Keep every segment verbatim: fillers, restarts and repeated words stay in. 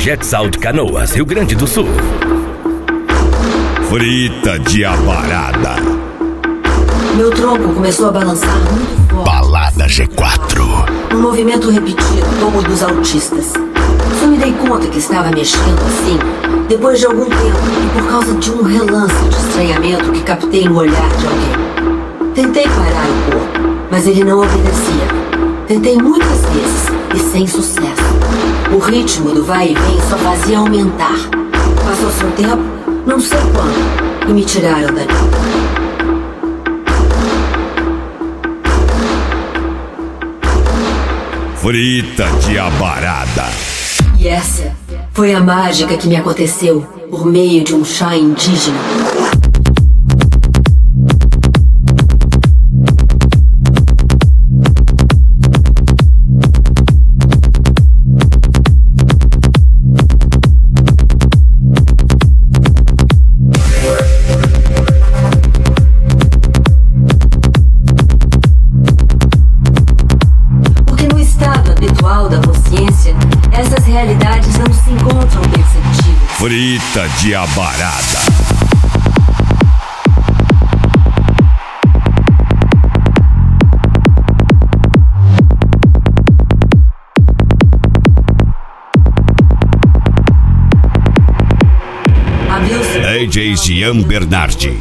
Jetsal de Canoas, Rio Grande do Sul. Frita de Abarada. Meu tronco começou a balançar muito forte. Balada G quatro. Um movimento repetido, como o dos autistas. Só me dei conta que estava mexendo assim depois de algum tempo e por causa de um relance de estranhamento que captei no olhar de alguém. Tentei parar o corpo, mas ele não obedecia. Tentei muitas vezes e sem sucesso. O ritmo do vai e vem só fazia aumentar. Passou seu tempo, não sei quando, e me tiraram dali. Frita de Abarada. E essa foi a mágica que me aconteceu por meio de um chá indígena. Frita de Abarada. D J Gian Bernardi.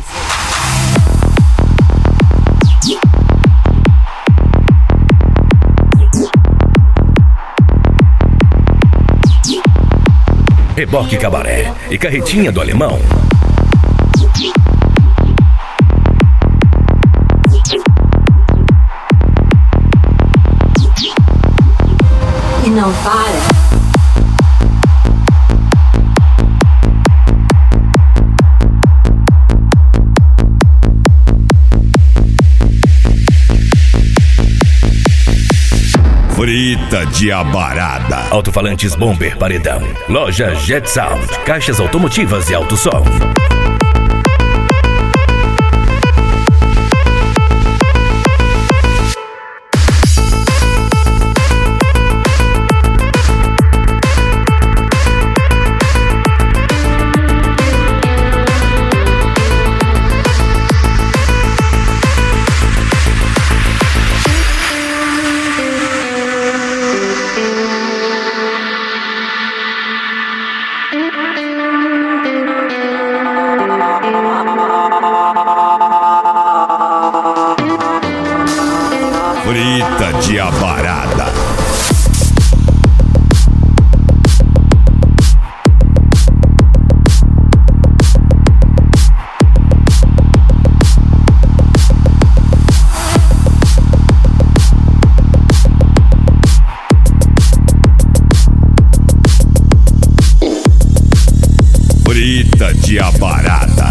Reboque Cabaré e Carretinha do Alemão. E não para. Frita de Abarada. Alto-falantes Bomber Paredão. Loja Jet Sound. Caixas automotivas e alto som. Frita de Abarada. Frita de Abarada.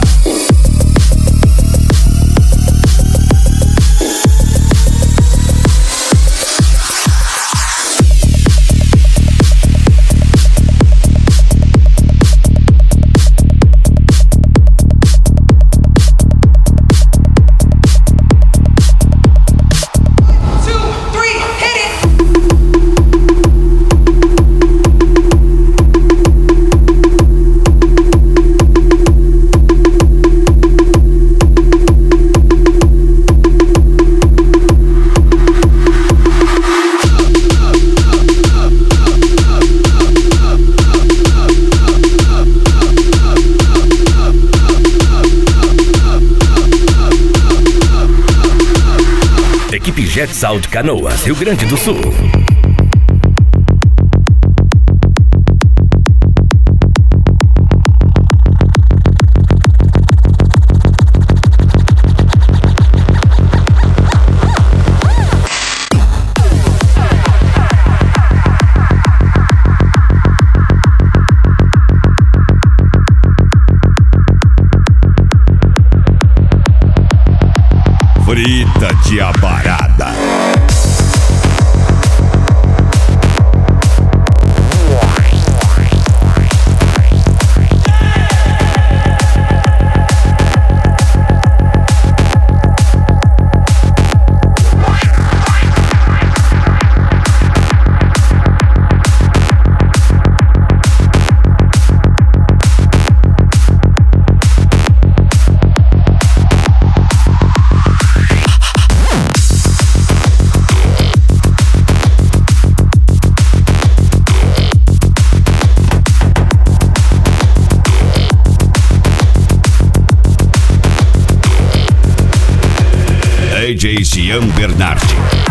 Equipe Jetsal de Canoas, Rio Grande do Sul. Frita de Abarada. Adrian Bernardi.